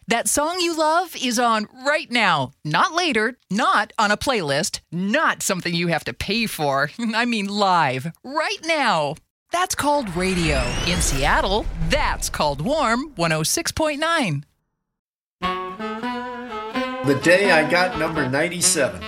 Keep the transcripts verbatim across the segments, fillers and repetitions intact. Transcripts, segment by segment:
That song you love is on right now, not later, not on a playlist, not something you have to pay for. I mean live, right now. That's called radio. In Seattle, that's called Warm one oh six point nine. The day I got number ninety-seven.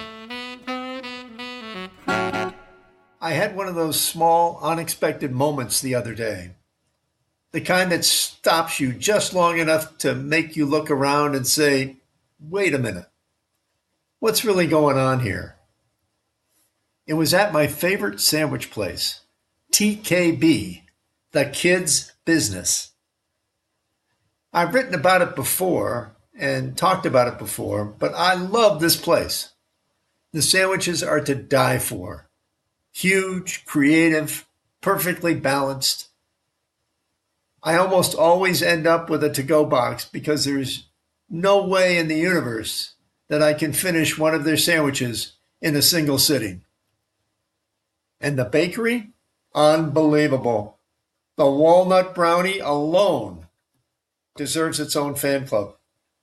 I had one of those small, unexpected moments the other day. The kind that stops you just long enough to make you look around and say, wait a minute, what's really going on here? It was at my favorite sandwich place, T K B, the Kids Business. I've written about it before and talked about it before, but I love this place. The sandwiches are to die for. Huge, creative, perfectly balanced. I almost always end up with a to-go box because there's no way in the universe that I can finish one of their sandwiches in a single sitting. And the bakery? Unbelievable. The walnut brownie alone deserves its own fan club.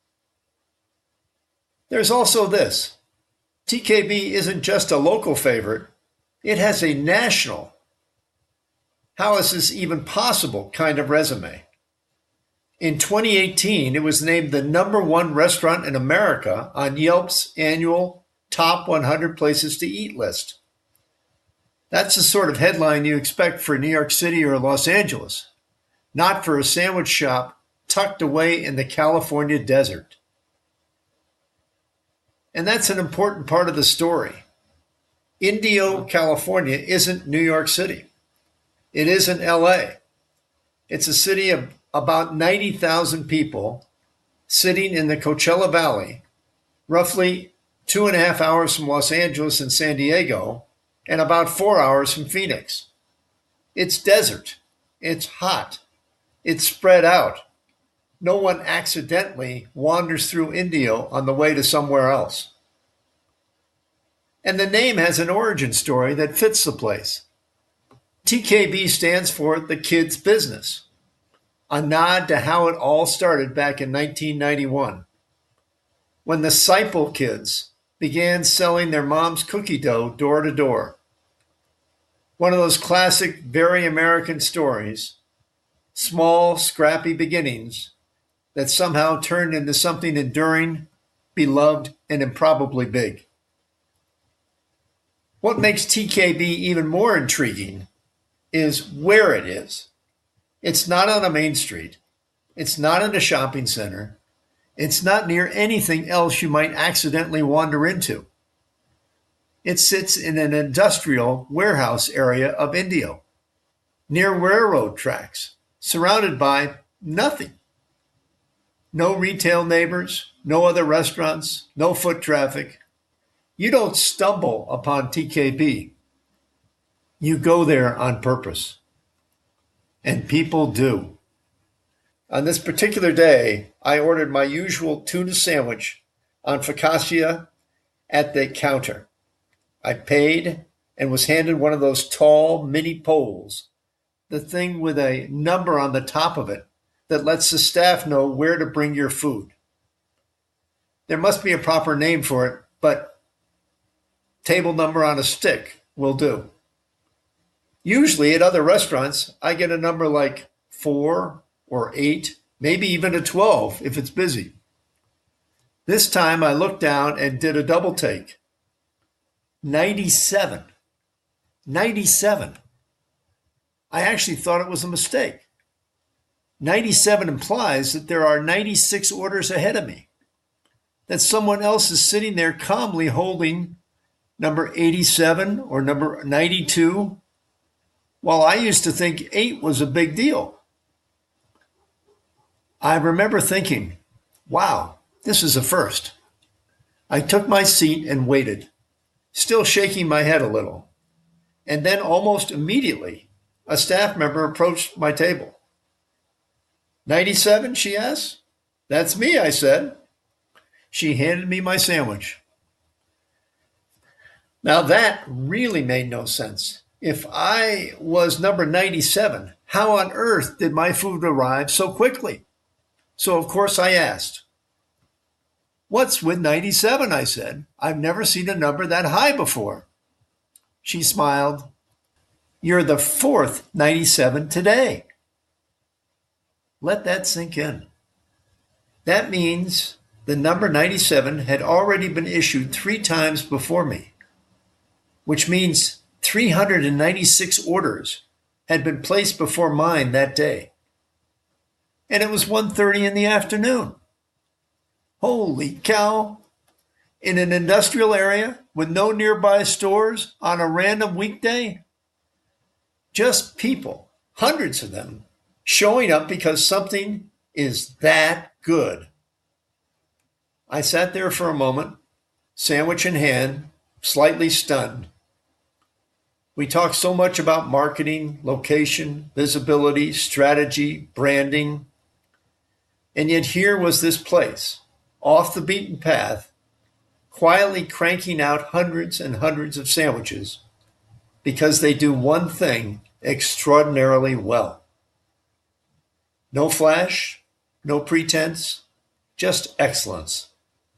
There's also this. T K B isn't just a local favorite. It has a national, how is this even possible kind of resume. In twenty eighteen, it was named the number one restaurant in America on Yelp's annual Top one hundred Places to Eat list. That's the sort of headline you expect for New York City or Los Angeles, not for a sandwich shop tucked away in the California desert. And that's an important part of the story. Indio, California isn't New York City. It isn't L A. It's a city of about ninety thousand people sitting in the Coachella Valley, roughly two and a half hours from Los Angeles and San Diego, and about four hours from Phoenix. It's desert. It's hot. It's spread out. No one accidentally wanders through Indio on the way to somewhere else. And the name has an origin story that fits the place. T K B stands for the Kids Business, a nod to how it all started back in nineteen ninety-one, when the Seipel kids began selling their mom's cookie dough door to door. One of those classic, very American stories, small, scrappy beginnings that somehow turned into something enduring, beloved, and improbably big. What makes T K B even more intriguing is where it is. It's not on a main street. It's not in a shopping center. It's not near anything else you might accidentally wander into. It sits in an industrial warehouse area of Indio, near railroad tracks, surrounded by nothing. No retail neighbors, no other restaurants, no foot traffic. You don't stumble upon T K B. You go there on purpose. And people do. On this particular day, I ordered my usual tuna sandwich on focaccia at the counter. I paid and was handed one of those tall mini poles, the thing with a number on the top of it that lets the staff know where to bring your food. There must be a proper name for it, but table number on a stick will do. Usually at other restaurants, I get a number like four or eight, maybe even a twelve if it's busy. This time I looked down and did a double take. ninety-seven. ninety-seven. I actually thought it was a mistake. ninety-seven implies that there are ninety-six orders ahead of me, that someone else is sitting there calmly holding number eighty-seven or number ninety-two, while I used to think eight was a big deal. I remember thinking, wow, this is a first. I took my seat and waited, still shaking my head a little. And then almost immediately, a staff member approached my table. ninety-seven, she asked. That's me, I said. She handed me my sandwich. Now that really made no sense. If I was number ninety-seven, how on earth did my food arrive so quickly? So of course I asked, What's with ninety-seven? I said. I've never seen a number that high before. She smiled. You're the fourth ninety-seven today. Let that sink in. That means the number ninety-seven had already been issued three times before me, which means three hundred ninety-six orders had been placed before mine that day. And it was one thirty in the afternoon. Holy cow! In an industrial area with no nearby stores on a random weekday? Just people, hundreds of them, showing up because something is that good. I sat there for a moment, sandwich in hand, slightly stunned. We talked so much about marketing, location, visibility, strategy, branding. And yet here was this place, off the beaten path, quietly cranking out hundreds and hundreds of sandwiches because they do one thing extraordinarily well. No flash, no pretense, just excellence.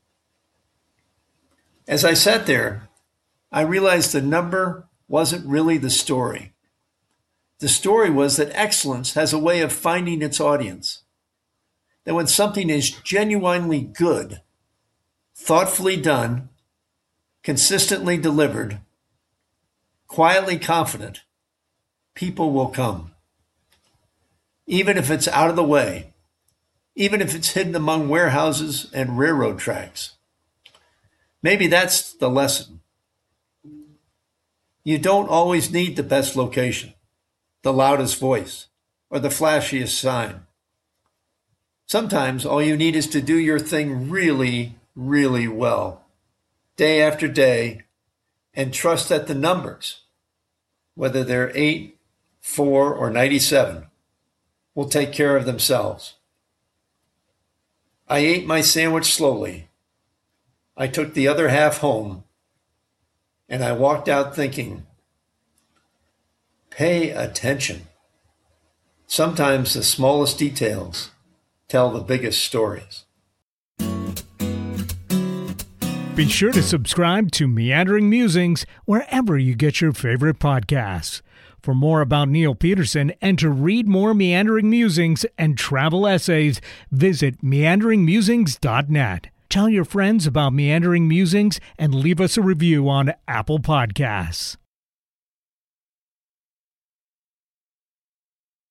As I sat there, I realized the number wasn't really the story. The story was that excellence has a way of finding its audience. That when something is genuinely good, thoughtfully done, consistently delivered, quietly confident, people will come. Even if it's out of the way, even if it's hidden among warehouses and railroad tracks. Maybe that's the lesson. You don't always need the best location, the loudest voice, or the flashiest sign. Sometimes all you need is to do your thing really, really well, day after day, and trust that the numbers, whether they're eight, four, or ninety-seven, will take care of themselves. I ate my sandwich slowly. I took the other half home, and I walked out thinking, pay attention. Sometimes the smallest details tell the biggest stories. Be sure to subscribe to Meandering Musings wherever you get your favorite podcasts. For more about Neil Peterson and to read more Meandering Musings and travel essays, visit meandering musings dot net. Tell your friends about Meandering Musings and leave us a review on Apple Podcasts.